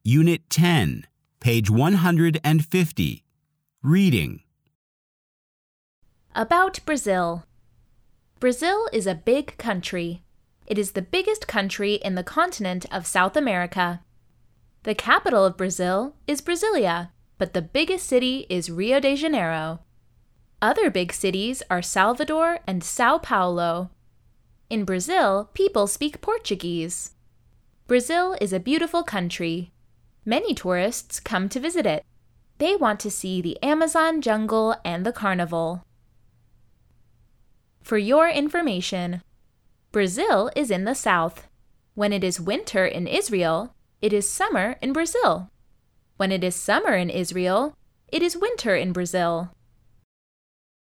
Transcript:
Unit 10, page 150. Reading. About Brazil. Brazil is a big country. It is the biggest country in the continent of South America. The capital of Brazil is Brasilia, but the biggest city is Rio de Janeiro. Other big cities are Salvador and Sao Paulo. In Brazil, people speak Portuguese. Brazil is a beautiful country. Many tourists come to visit it. They want to see the Amazon jungle and the carnival. For your information, Brazil is in the south. When it is winter in Israel, it is summer in Brazil. When it is summer in Israel, it is winter in Brazil.